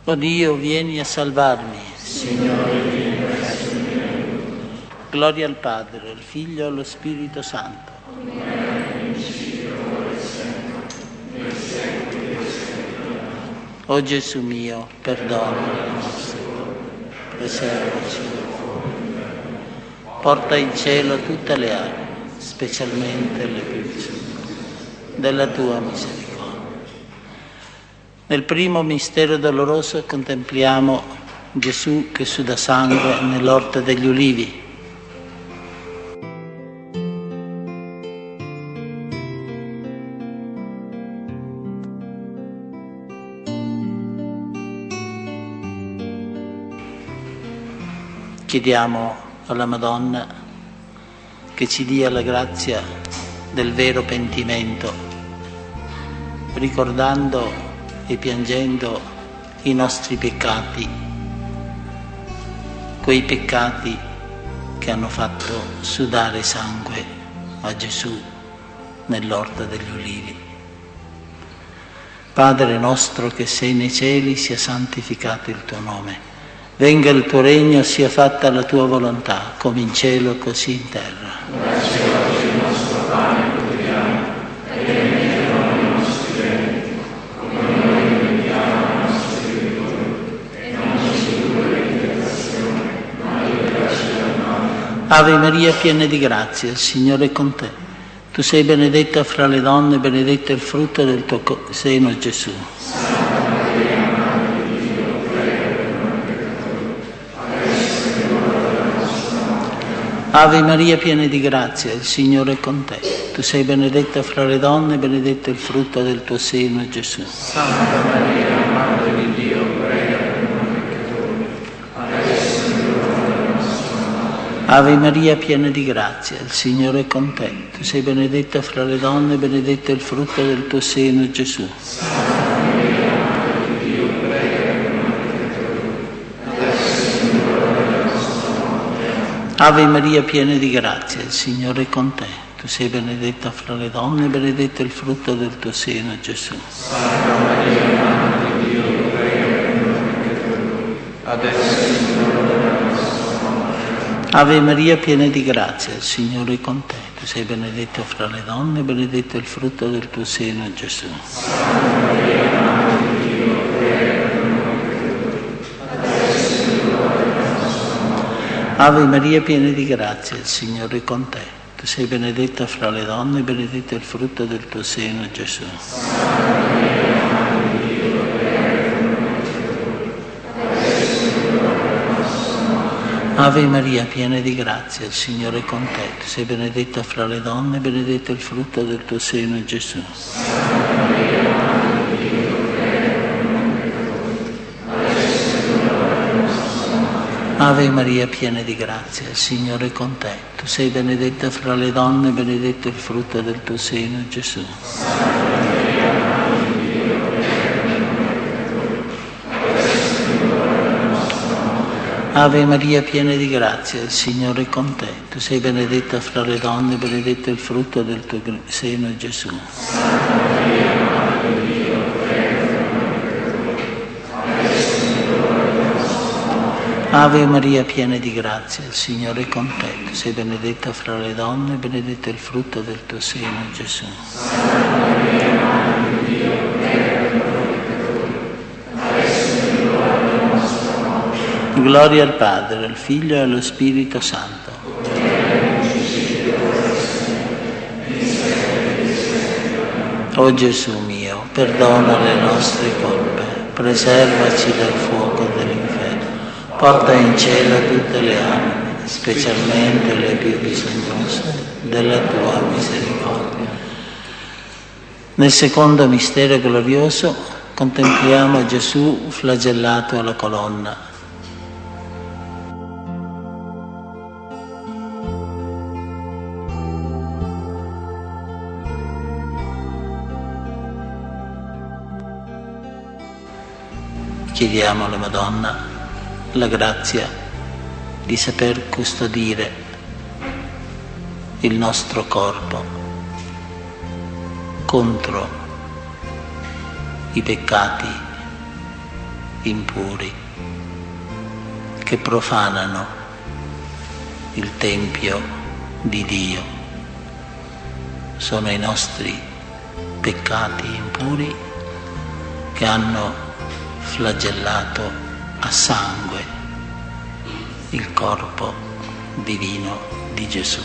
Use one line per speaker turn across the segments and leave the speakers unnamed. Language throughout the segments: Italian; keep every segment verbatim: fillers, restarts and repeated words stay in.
O Dio, vieni a salvarmi.
Signore, vieni verso il mio aiuto.
Gloria al Padre, al Figlio e allo Spirito Santo.
Come era nel principio, ora e sempre, nei secoli dei secoli.
O Gesù mio, perdona le nostre colpe, preservaci dal fuoco. Porta in cielo tutte le anime, specialmente le più bisognose della tua misericordia. Nel primo mistero doloroso contempliamo Gesù che suda sangue nell'orto degli ulivi. Chiediamo alla Madonna che ci dia la grazia del vero pentimento, ricordando e piangendo i nostri peccati, quei peccati che hanno fatto sudare sangue a Gesù nell'orto degli ulivi. Padre nostro che sei nei cieli, sia santificato il tuo nome. Venga il tuo regno, sia fatta la tua volontà, come in cielo così in terra.
Dacci oggi il nostro pane quotidiano e rimetti noi i nostri debiti, come noi rimettiamo ai nostri debitori, e non ci indurre in tentazione, ma liberaci dal male.
Ave Maria, piena di grazia, il Signore è con te. Tu sei benedetta fra le donne, benedetto è il frutto del tuo seno, Gesù.
Santa Maria, Madre di Dio, prega per noi peccatori, adesso è l'ora della nostra morte.
Ave Maria, piena di grazia, il Signore è con te. Tu sei benedetta fra le donne, benedetto è il frutto del tuo seno, Gesù.
Santa Maria, Madre di Dio, prega per noi peccatori, adesso è l'ora della nostra morte.
Ave Maria, piena di grazia, il Signore è con te. Tu sei benedetta fra le donne, benedetto è il frutto del tuo seno, Gesù.
Santa Maria, Madre di Dio, prega per noi peccatori, adesso è l'ora della nostra morte.
Ave Maria, piena di grazia, il Signore è con te. Tu sei benedetta fra le donne, benedetto è il frutto del tuo seno, Gesù.
Santa Maria, Madre di Dio, prega per noi peccatori, adesso è l'ora della nostra morte.
Ave Maria, piena di grazia, il Signore è con te. Tu sei benedetta fra le donne, benedetto è il frutto del tuo seno, Gesù.
Santa Maria, Madre di Dio, prega per noi peccatori, adesso è l'ora della nostra morte.
Ave Maria, piena di grazia, il Signore è con te. Tu sei benedetta fra le donne, benedetto è il frutto del tuo seno, Gesù.
Santa Maria, Madre di Dio, prega per noi peccatori, adesso è l'ora della nostra morte.
Ave Maria, piena di grazia, il Signore è con te. Tu sei benedetta fra le donne, benedetto è il frutto del tuo seno, Gesù.
Santa Maria, Madre di Dio, prega per noi peccatori, adesso è l'ora della nostra morte.
Ave Maria, piena di grazia, il Signore è con te. Tu sei benedetta fra le donne, benedetto è il frutto del tuo seno, Gesù.
Santa Maria, Madre di Dio, prega per noi peccatori, adesso è l'ora della nostra morte.
Ave Maria, piena di grazia, il Signore è con te. Tu sei benedetta fra le donne, benedetto è il frutto del tuo seno, Gesù.
Santa Maria, Madre di Dio, prega per noi peccatori, adesso è l'ora della nostra morte.
Ave Maria, piena di grazia, il Signore è con te. Tu sei benedetta fra le donne, benedetto è il frutto del tuo seno, Gesù.
Santa Maria, Madre di Dio, prega per noi peccatori, adesso è l'ora della nostra morte.
Gloria al Padre, al Figlio e allo Spirito Santo. O Gesù mio, perdona le nostre colpe, preservaci dal fuoco dell'inferno, porta in cielo tutte le anime, specialmente le più bisognose della tua misericordia. Nel secondo mistero glorioso contempliamo Gesù flagellato alla colonna. Chiediamo alla Madonna la grazia di saper custodire il nostro corpo contro i peccati impuri che profanano il Tempio di Dio. Sono i nostri peccati impuri che hanno flagellato a sangue il corpo divino di Gesù.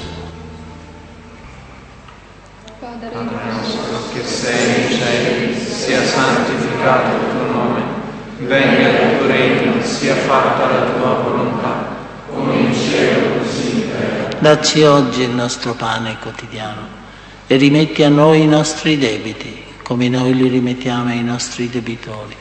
Padre nostro che sei nei cieli, sia santificato il tuo nome, venga il tuo regno, sia fatta la tua volontà, come in cielo così in terra.
Dacci oggi il nostro pane quotidiano e rimetti a noi i nostri debiti, come noi li rimettiamo ai nostri debitori.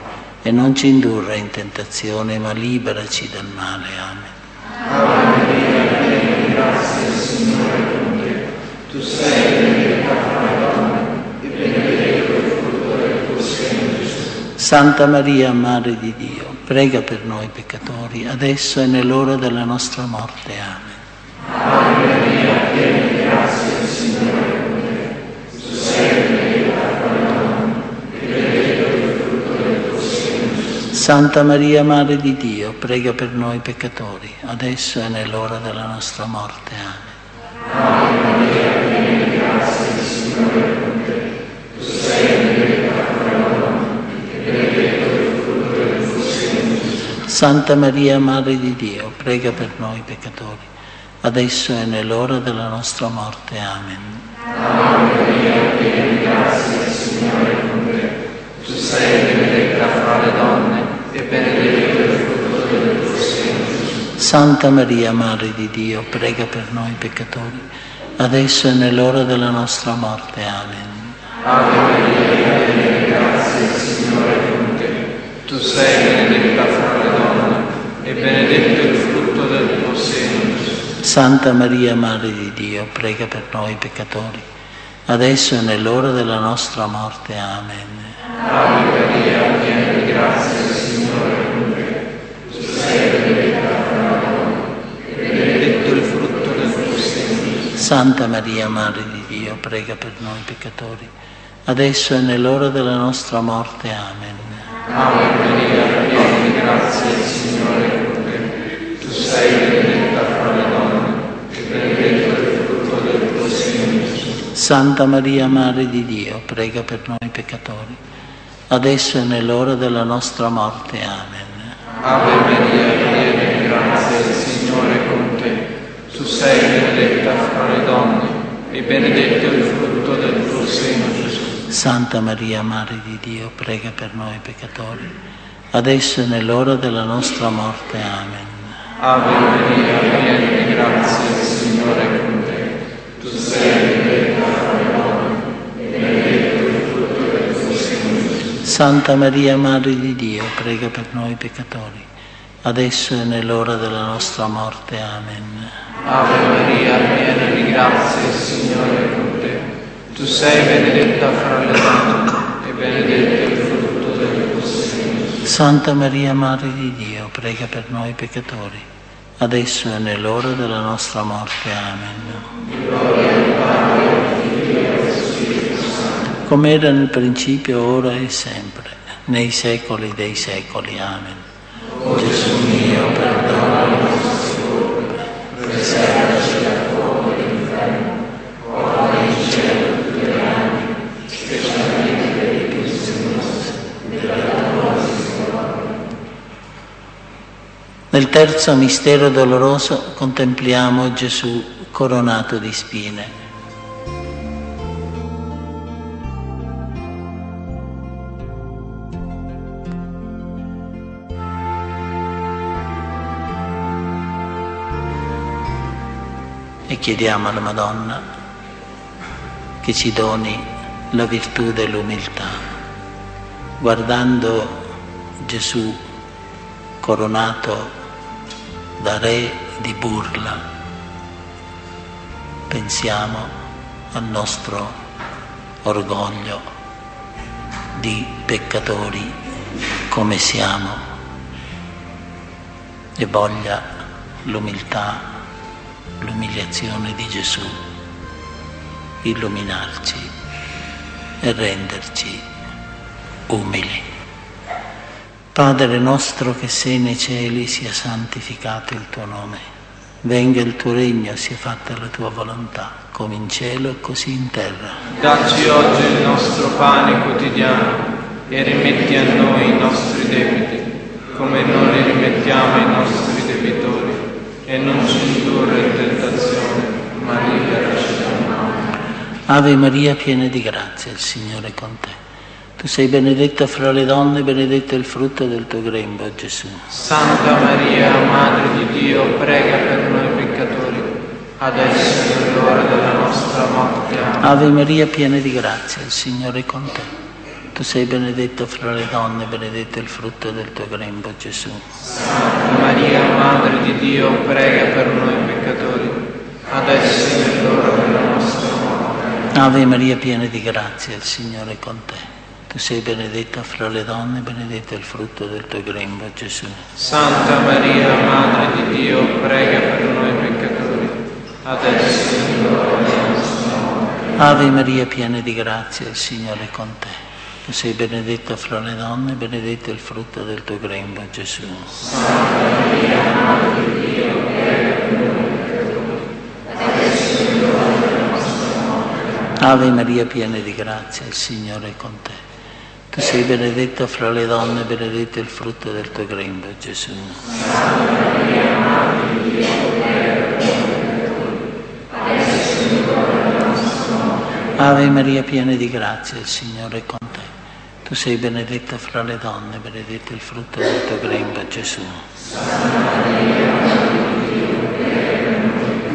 E non ci indurre in tentazione, ma liberaci dal male. Amen.
Ave Maria, piena di grazia, il Signore è con te. Tu sei benedetta fra le donne e benedetto il frutto del tuo seno, Gesù.
Santa Maria, Madre di Dio, prega per noi peccatori, adesso e nell'ora della nostra morte. Amen.
Ave Maria, piena di grazia, il Signore è con te. Tu sei benedetta fra le donne e benedetto il frutto del tuo seno, Gesù.
Santa Maria, Madre di Dio, prega per noi peccatori, adesso e nell'ora della nostra morte. Amen.
Ave Maria, piena di grazia, il Signore è con te. Tu sei benedetta fra le donne e benedetto il frutto del tuo seno, Gesù.
Santa Maria, Madre di Dio, prega per noi peccatori, adesso e nell'ora della nostra morte. Amen.
Ave Maria, piena di grazia, il Signore è con te. Tu sei benedetta fra le donne e benedetto il frutto del tuo seno, Gesù.
Santa Maria, Madre di Dio, prega per noi peccatori, adesso e nell'ora della nostra morte. Amen.
Ave Maria, piena di grazia, il Signore è con te. Tu sei benedetta fra le donne e benedetto il frutto del tuo seno, Gesù.
Santa Maria, Madre di Dio, prega per noi peccatori, adesso e nell'ora della nostra morte. Amen.
Ave Maria, piena di grazia, il Signore è con te. Tu sei benedetta fra le donne e benedetto il frutto del tuo seno, Gesù.
Santa Maria, Madre di Dio, prega per noi peccatori, adesso e nell'ora della nostra morte. Amen.
Ave Maria, piena di grazia, il Signore è con te. Tu sei benedetta fra le donne e benedetto il frutto del tuo seno, Gesù.
Santa Maria, Madre di Dio, prega per noi peccatori, adesso e nell'ora della nostra morte. Amen.
Ave Maria, piena di grazia, il Signore è con te. Tu sei benedetta fra le donne e benedetto il frutto del tuo seno, Gesù.
Santa Maria, Madre di Dio, prega per noi peccatori, adesso e nell'ora della nostra morte. Amen.
Ave Maria, piena di grazia, il Signore è con te. Tu sei benedetta fra le donne e benedetto il frutto del tuo seno, Gesù.
Santa Maria, Madre di Dio, prega per noi peccatori, adesso e nell'ora della nostra morte. Amen.
Ave Maria, piena di grazia, il Signore è con te. Tu sei benedetta fra le donne e benedetto il frutto del tuo seno, Gesù.
Santa Maria, Madre di Dio, prega per noi peccatori, adesso e nell'ora della nostra morte. Amen.
Gloria al Padre, al Figlio e allo Spirito Santo.
Come era nel principio, ora e sempre, nei secoli dei secoli. Amen.
O Gesù mio, perdona le nostre colpe, preservaci dal fuoco dell'inferno, ora in cielo tutte le anime, specialmente per i più bisognosi della tua misericordia.
Nel terzo mistero doloroso contempliamo Gesù coronato di spine. E chiediamo alla Madonna che ci doni la virtù dell'umiltà, guardando Gesù coronato da re di burla, pensiamo al nostro orgoglio di peccatori come siamo e voglia l'umiltà, l'umiliazione di Gesù illuminarci e renderci umili. Padre nostro che sei nei cieli, sia santificato il tuo nome. Venga il tuo regno, sia fatta la tua volontà, come in cielo e così in terra.
Dacci oggi il nostro pane quotidiano e rimetti a noi i nostri debiti, come noi li rimettiamo ai nostri debitori, e non ci indurre in tentazione, ma liberaci dal male.
Ave Maria, piena di grazia, il Signore è con te. Tu sei benedetta fra le donne, benedetto è il frutto del tuo grembo, Gesù.
Santa Maria, Madre di Dio, prega per noi peccatori, adesso è l'ora della nostra morte. Amen.
Ave Maria, piena di grazia, il Signore è con te. Tu sei benedetta fra le donne, benedetto è il frutto del tuo grembo, Gesù.
Santa Maria, Madre di Dio, prega per noi peccatori, adesso è l'ora della nostra morte.
Ave Maria, piena di grazia, il Signore è con te. Tu sei benedetta fra le donne, benedetto è il frutto del tuo grembo, Gesù.
Santa Maria, Madre di Dio, prega per noi peccatori, adesso è l'ora della nostra morte.
Ave Maria, piena di grazia, il Signore è con te. Tu sei benedetta fra le donne, benedetto è il frutto del tuo grembo, Gesù.
Santa Maria, Madre di Dio, prega per noi peccatori, adesso è l'ora della nostra morte.
Ave Maria, piena di grazia, il Signore è con te. Tu sei benedetta fra le donne, benedetto è il frutto del tuo grembo, Gesù.
Santa Maria, Madre di Dio, prega per noi peccatori, adesso è l'ora della nostra morte.
Ave Maria, piena di grazia, il Signore è con te. Tu sei benedetta fra le donne, benedetto è il frutto del tuo grembo, Gesù.
Santa Maria, Madre di Dio, prega per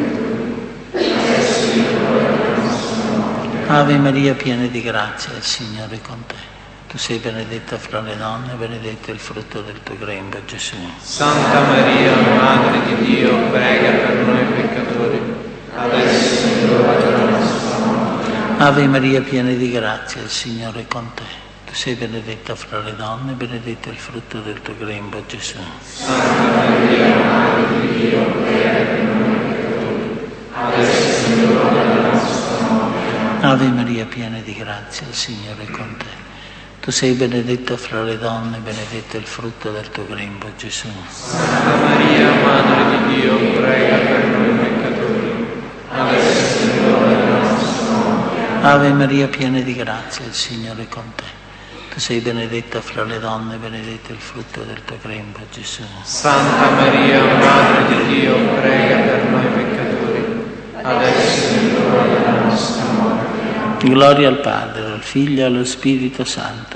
noi peccatori, adesso è l'ora della nostra morte.
Ave Maria, piena di grazia, il Signore è con te. Tu sei benedetta fra le donne, benedetto è il frutto del tuo grembo, Gesù.
Santa Maria, Madre di Dio, prega per noi peccatori, adesso è l'ora della nostra morte.
Ave Maria, piena di grazia, il Signore è con te. Tu sei benedetta fra le donne, benedetto è il frutto del tuo grembo, Gesù.
Santa Maria, Madre di Dio, prega per noi peccatori, adesso è l'ora della nostra morte.
Ave Maria, piena di grazia, il Signore è con te. Tu sei benedetta fra le donne, benedetto è il frutto del tuo grembo, Gesù.
Santa Maria, Madre di Dio, prega per noi peccatori, adesso è l'ora della nostra morte.
Ave Maria, piena di grazia, il Signore è con te. Tu sei benedetta fra le donne, benedetto è il frutto del tuo grembo, Gesù.
Santa Maria, Madre di Dio, prega per noi peccatori, adesso è l'ora della nostra morte.
Gloria al Padre, al Figlio e allo Spirito Santo.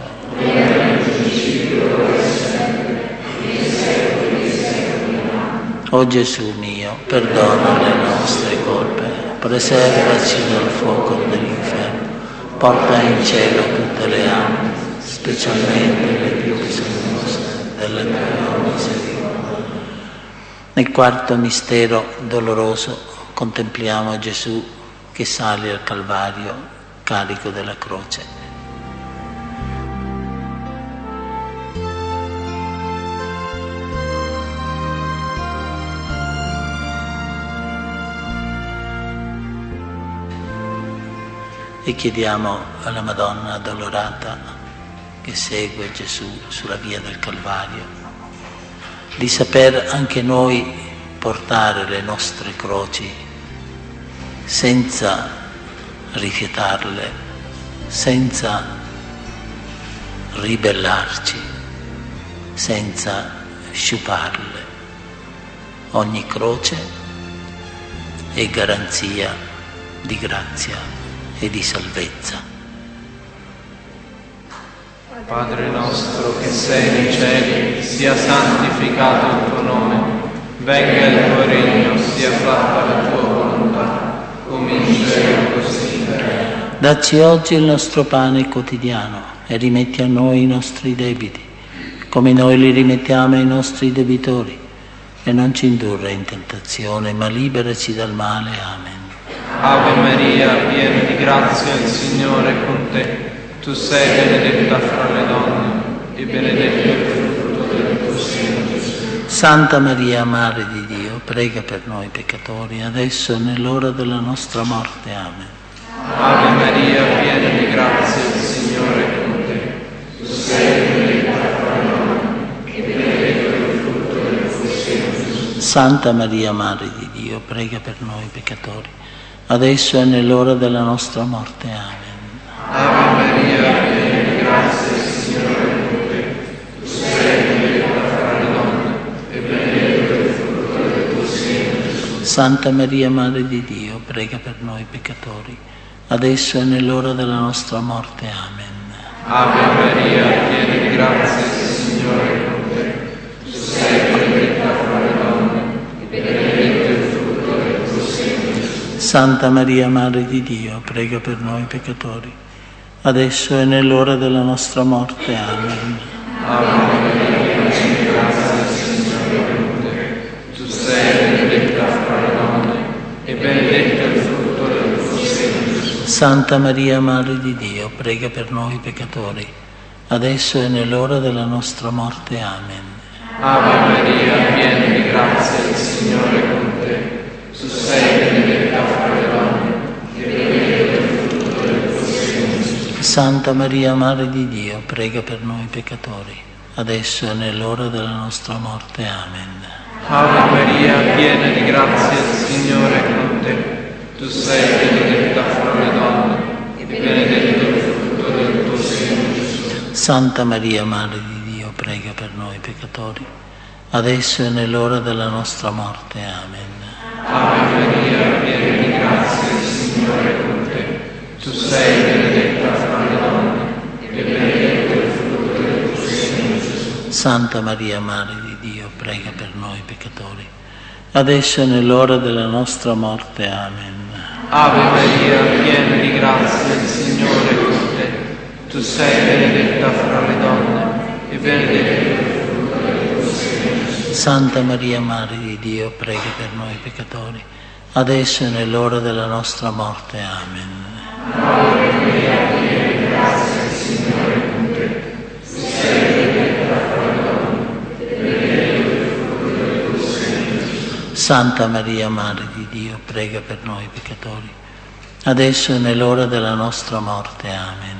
O Gesù mio, perdona le nostre colpe, preservaci dal fuoco dell'inferno, porta in cielo tutte le anime, specialmente le più bisognose della tua misericordia. Nel quarto mistero doloroso contempliamo Gesù che sale al Calvario carico della croce. E chiediamo alla Madonna addolorata che segue Gesù sulla via del Calvario di saper anche noi portare le nostre croci senza rifiutarle, senza ribellarci, senza sciuparle. Ogni croce è garanzia di grazia e di salvezza.
Padre nostro che sei nei cieli, sia santificato il tuo nome, venga il tuo regno, sia fatta la tua volontà, come in cielo così in terra.
Dacci oggi il nostro pane quotidiano e rimetti a noi i nostri debiti, come noi li rimettiamo ai nostri debitori, e non ci indurre in tentazione, ma liberaci dal male. Amen.
Ave Maria, piena di grazia, il Signore è con te. Tu sei benedetta fra le donne, e benedetto il frutto del tuo seno, Gesù.
Santa Maria, Madre di Dio, prega per noi peccatori, adesso e nell'ora della nostra morte. Amen.
Ave Maria, piena di grazia, il Signore è con te. Tu sei benedetta fra le donne,
Santa Maria, Madre di Dio, prega per noi peccatori, adesso e nell'ora della nostra morte. Amen.
Ave Maria, piena di grazia, il Signore è con te. Tu sei benedetta fra le donne, e benedetto è il frutto del tuo seno, Gesù.
Santa Maria, Madre di Dio, prega per noi peccatori, adesso e nell'ora della nostra morte. Amen.
Ave Maria, piena di grazia, il Signore è con te. Tu sei benedetta fra le donne, e benedetto è il frutto del tuo seno, Gesù.
Santa Maria, Madre di Dio, prega per noi peccatori, adesso e nell'ora della nostra morte. Amen.
Ave Maria, piena di grazia, il Signore è con te. Tu sei benedetta fra le donne, e benedetto è il frutto del tuo seno, Gesù.
Santa Maria, Madre di Dio, prega per noi peccatori, adesso e nell'ora della nostra morte. Amen.
Ave Maria, piena di grazia, il Signore è con te. Tu sei benedetta fra le donne, e benedetto è il frutto del tuo seno, Gesù.
Santa Maria, Madre di Dio, prega per noi peccatori, adesso e nell'ora della nostra morte. Amen.
Ave Maria, piena di grazia, il Signore è con te. Tu sei benedetta fra le donne, e benedetto è il frutto del tuo seno, Gesù.
Santa Maria, Madre di Dio, prega per noi peccatori, adesso e nell'ora della nostra morte. Amen.
Ave Maria, piena di grazia, il Signore è con te. Tu sei benedetta fra le donne, e benedetto è il frutto del tuo seno, Gesù.
Santa Maria, Madre di Dio, prega per noi peccatori, adesso e nell'ora della nostra morte. Amen.
Ave Maria, piena di grazia, il Signore è con te. Tu sei benedetta fra le donne, e benedetto è il frutto del tuo seno, Gesù.
Santa Maria, Madre di Dio, prega per noi peccatori, adesso e nell'ora della nostra morte. Amen.
Ave Maria, piena di grazia, il Signore è con te. Tu sei benedetta fra le donne, e benedetto è il frutto del tuo seno, Gesù.
Santa Maria, Madre di Dio, prega per noi peccatori, adesso e nell'ora della nostra morte. Amen.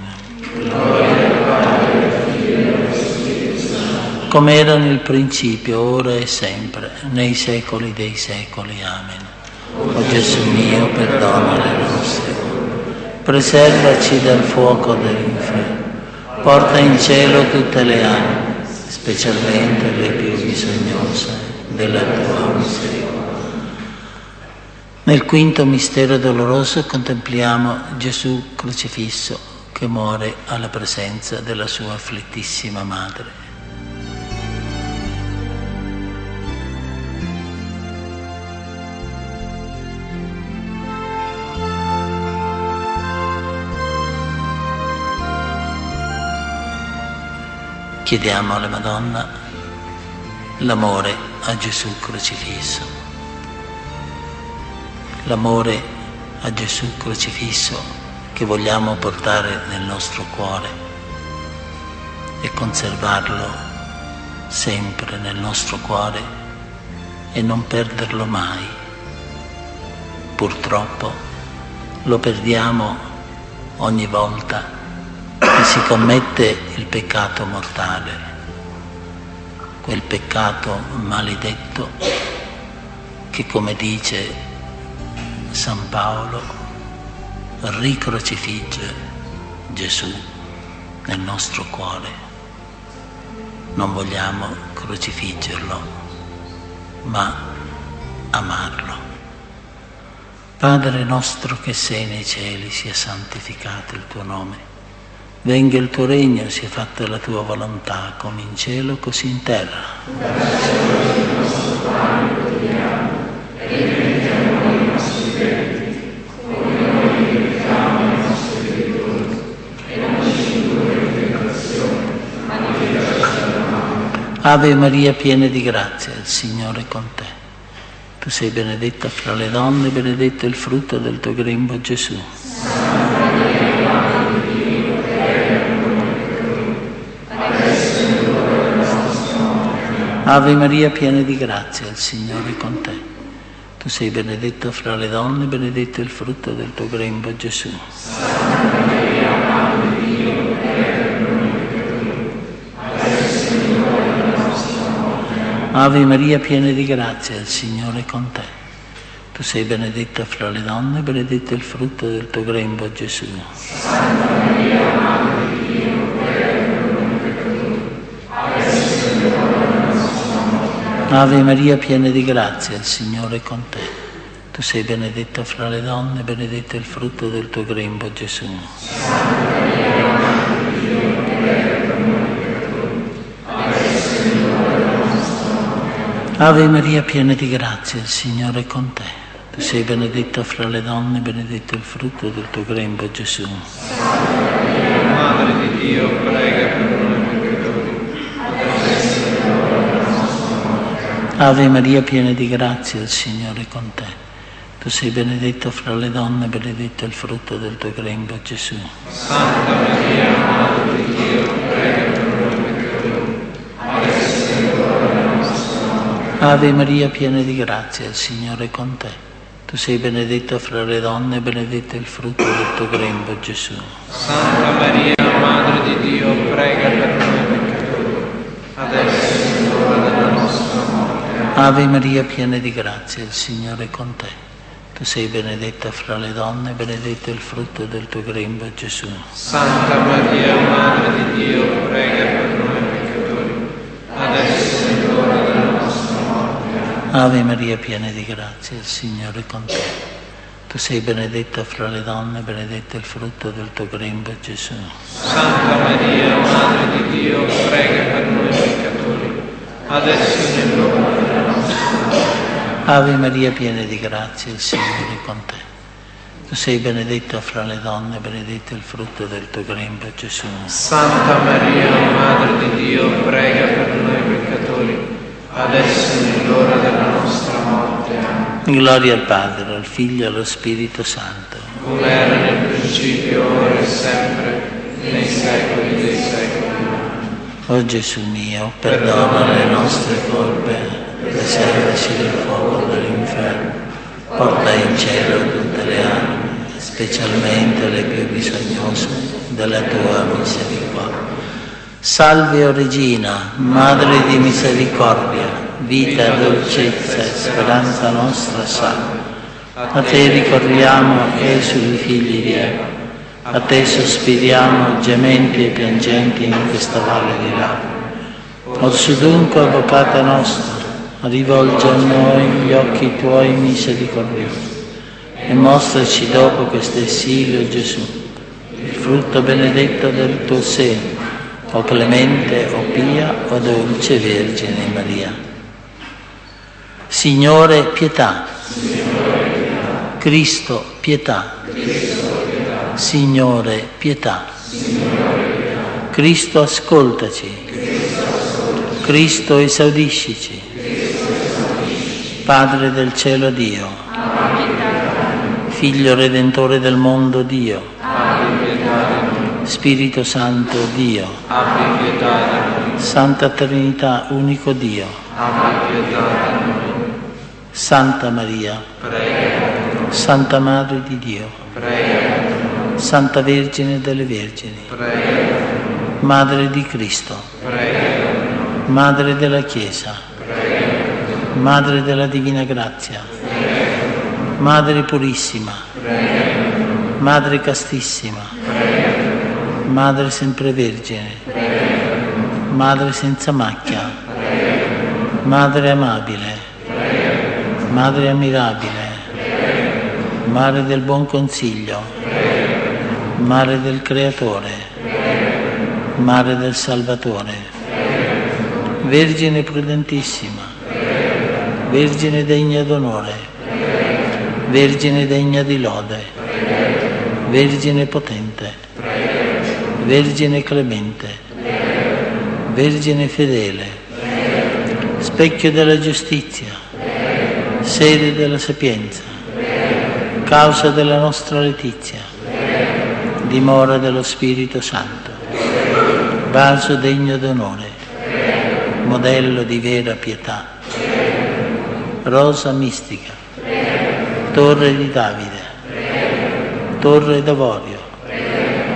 Gloria al Padre, al Figlio e allo Spirito Santo.
Come era nel principio, ora e sempre, nei secoli dei secoli. Amen. O Gesù mio, perdona le nostre colpe, preservaci dal fuoco dell'inferno, porta in cielo tutte le anime, specialmente le più bisognose della tua misericordia. Nel quinto mistero doloroso contempliamo Gesù crocifisso che muore alla presenza della sua afflittissima madre. Chiediamo alla Madonna l'amore a Gesù crocifisso, l'amore a Gesù crocifisso che vogliamo portare nel nostro cuore e conservarlo sempre nel nostro cuore e non perderlo mai. Purtroppo lo perdiamo ogni volta che si commette il peccato mortale, quel peccato maledetto che, come dice San Paolo, ricrocifigge Gesù nel nostro cuore. Non vogliamo crocifiggerlo, ma amarlo. Padre nostro che sei nei cieli, sia santificato il tuo nome. Venga il tuo regno, sia fatta la tua volontà, come in cielo così in terra.
Dacci oggi il nostro pane quotidiano, e rimetti a noi i nostri debiti, come noi rimettiamo ai nostri debitori, e non ci indurre in tentazione, ma liberaci dal male.
Ave Maria, piena di grazia, il Signore è con te. Tu sei benedetta fra le donne, benedetto è il frutto del tuo grembo, Gesù.
Santa Maria, Madre di Dio, prega per noi peccatori, adesso è l'ora della nostra morte.
Ave Maria, piena di grazia, il Signore è con te. Tu sei benedetta fra le donne, benedetto è il frutto del tuo grembo, Gesù.
Santa Maria, Madre di Dio, prega per noi peccatori, adesso è l'ora della nostra morte.
Ave Maria, piena di grazia, il Signore è con te. Tu sei benedetta fra le donne, benedetto è il frutto del tuo grembo, Gesù.
Santa Maria, Madre di Dio, prega per noi peccatori, adesso è l'ora della nostra morte.
Ave Maria, piena di grazia, il Signore è con te. Tu sei benedetta fra le donne, benedetto è il frutto del tuo grembo, Gesù.
Santa Maria, Madre di Dio, prega per noi peccatori, adesso è l'ora della nostra morte.
Ave Maria, piena di grazia, il Signore è con te. Tu sei benedetta fra le donne, benedetto è il frutto del tuo grembo, Gesù.
Santa Maria, Madre di Dio, prega per noi peccatori, adesso è l'ora della nostra morte.
Ave Maria, piena di grazia, il Signore è con te. Tu sei benedetta fra le donne, benedetto è il frutto del tuo grembo, Gesù.
Santa Maria, Madre di Dio, prega per noi peccatori, adesso è l'ora della nostra morte.
Ave Maria, piena di grazia, il Signore è con te. Tu sei benedetta fra le donne, benedetto è il frutto del tuo grembo, Gesù.
Santa Maria, Madre di Dio, prega per noi peccatori, adesso è l'ora della nostra morte.
Ave Maria, piena di grazia, il Signore è con te. Tu sei benedetta fra le donne, benedetto è il frutto del tuo grembo, Gesù.
Santa Maria, Madre di Dio, prega per noi peccatori, adesso è l'ora della nostra morte.
Ave Maria, piena di grazia, il Signore è con te. Tu sei benedetta fra le donne, benedetto è il frutto del tuo grembo, Gesù.
Santa Maria, Madre di Dio, prega per noi peccatori, adesso è l'ora della nostra morte.
Ave Maria, piena di grazia, il Signore è con te. Tu sei benedetta fra le donne, benedetto è il frutto del tuo grembo, Gesù.
Santa Maria, Madre di Dio, prega per noi peccatori, adesso è l'ora della nostra morte. Amen.
Gloria al Padre, al Figlio e allo Spirito Santo.
Come era nel principio, ora e sempre, nei secoli dei secoli.
O Gesù mio, perdona le nostre colpe, preservaci dal fuoco dell'inferno, porta in cielo tutte le anime, specialmente le più bisognose della tua misericordia. Salve, o Regina, Madre di misericordia, vita, dolcezza e speranza nostra, salve. A te ricorriamo, esuli figli di Eva, a te sospiriamo, gementi e piangenti in questa valle di lacrime. Orsù dunque, avvocata nostra, rivolge a noi gli occhi tuoi misericordiosi e mostraci dopo questo esilio, Gesù, il frutto benedetto del tuo seno, o clemente, o pia, o dolce Vergine Maria. Signore, pietà. Cristo, pietà. Signore, pietà. Cristo, ascoltaci. Cristo, esaudiscici. Padre del cielo Dio, Figlio Redentore del mondo Dio, Spirito Santo Dio, Santa Trinità unico Dio, Santa Maria, Santa Madre di Dio, Santa Vergine delle Vergini, Madre di Cristo, Madre della Chiesa, Madre della Divina Grazia, Madre Purissima, Madre Castissima, Madre Sempre Vergine, Madre Senza Macchia, Madre Amabile, Madre Ammirabile, Madre del Buon Consiglio, Madre del Creatore, Madre del Salvatore, Vergine Prudentissima, Vergine degna d'onore, Vergine degna di lode, Vergine potente, Vergine clemente, Vergine fedele, specchio della giustizia, sede della sapienza, causa della nostra letizia, dimora dello Spirito Santo, vaso degno d'onore, modello di vera pietà, rosa mistica, torre di Davide, torre d'avorio,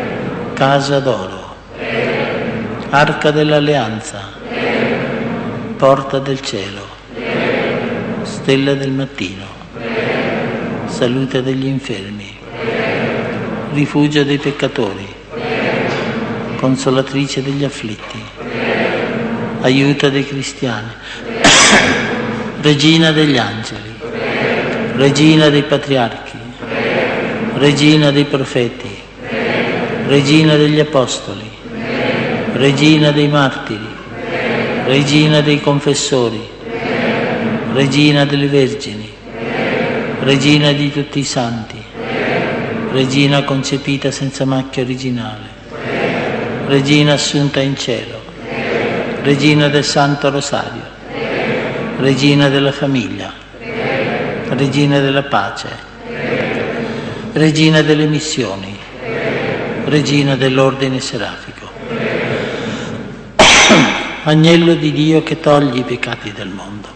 casa d'oro, arca dell'alleanza, porta del cielo, stella del mattino, salute degli infermi, rifugio dei peccatori, consolatrice degli afflitti, aiuto dei cristiani, regina degli angeli, regina dei patriarchi, regina dei profeti, regina degli apostoli, regina dei martiri, regina dei confessori, regina delle vergini, regina di tutti i santi, regina concepita senza macchia originale, regina assunta in cielo, regina del Santo Rosario, regina della famiglia, regina della pace, regina delle missioni, regina dell'ordine serafico, agnello di Dio che toglie i peccati del mondo,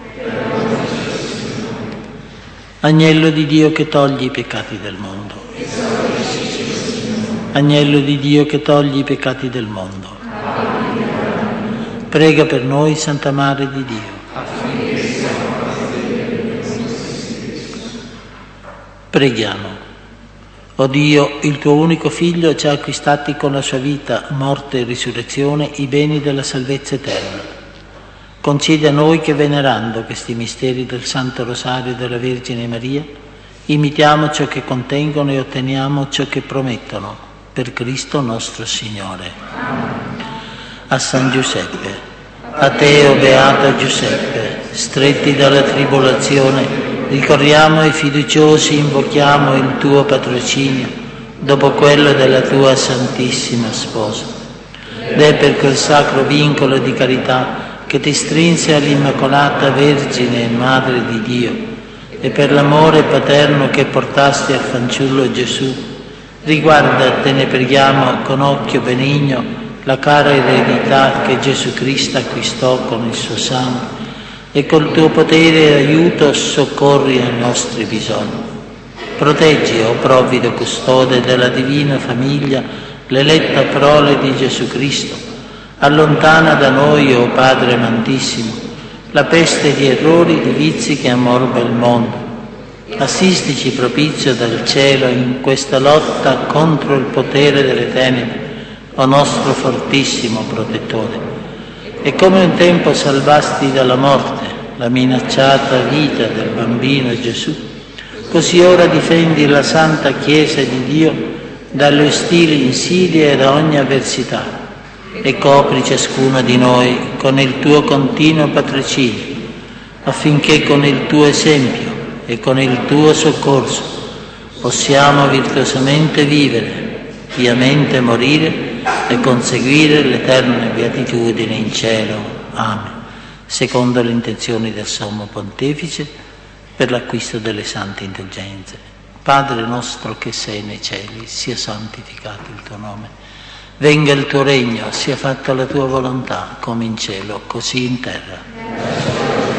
agnello di Dio che toglie i peccati del mondo, agnello di Dio che toglie i peccati del mondo, prega per noi, Santa Madre di Dio. Preghiamo. O Dio, il tuo unico Figlio ci ha acquistati con la sua vita, morte e risurrezione i beni della salvezza eterna. Concedi a noi che, venerando questi misteri del Santo Rosario e della Vergine Maria, imitiamo ciò che contengono e otteniamo ciò che promettono, per Cristo nostro Signore. A San Giuseppe, a te, o beato Giuseppe, stretti dalla tribolazione, ricorriamo e fiduciosi invochiamo il tuo patrocinio dopo quello della tua Santissima Sposa. Deh per quel sacro vincolo di carità che ti strinse all'Immacolata Vergine e Madre di Dio e per l'amore paterno che portasti al fanciullo Gesù, riguarda, te ne preghiamo, con occhio benigno la cara eredità che Gesù Cristo acquistò con il suo sangue e col tuo potere e aiuto soccorri ai nostri bisogni. Proteggi, o provvido custode della divina famiglia, l'eletta prole di Gesù Cristo. Allontana da noi, o Padre amantissimo, la peste di errori, di vizi che ammorba il mondo. Assistici propizio dal cielo in questa lotta contro il potere delle tenebre, o nostro fortissimo protettore. E come un tempo salvasti dalla morte la minacciata vita del bambino Gesù, così ora difendi la Santa Chiesa di Dio dalle ostili insidie e da ogni avversità e copri ciascuno di noi con il tuo continuo patrocinio, affinché con il tuo esempio e con il tuo soccorso possiamo virtuosamente vivere, piamente morire e conseguire l'eterna beatitudine in cielo. Amen. Secondo le intenzioni del Sommo Pontefice, per l'acquisto delle sante indulgenze. Padre nostro che sei nei cieli, sia santificato il tuo nome. Venga il tuo regno, sia fatta la tua volontà, come in cielo, così in terra.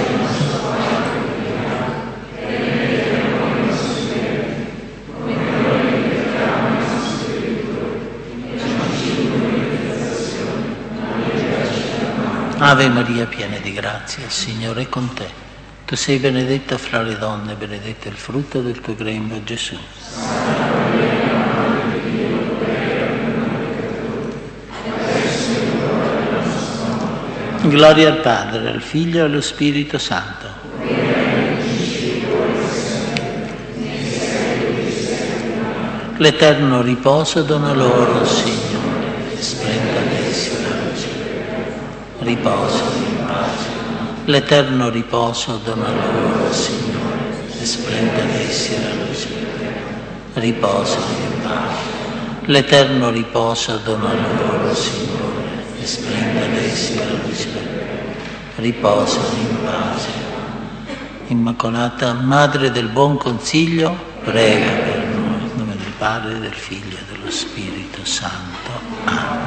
Ave Maria, piena di grazia, il Signore è con te. Tu sei benedetta fra le donne, benedetto è il frutto del tuo grembo, Gesù. Gloria al Padre, al Figlio e allo Spirito Santo. L'eterno riposo dona loro, Signore, splenda essi la luce. Riposo in pace. L'eterno riposo dona loro, Signore, e splenda essi la luce. Riposo in pace. L'eterno riposo dona loro, Signore, e splenda essi la luce. Riposo in pace. Immacolata Madre del Buon Consiglio, prega per noi. In nome del Padre, del Figlio e dello Spirito Santo. Amen.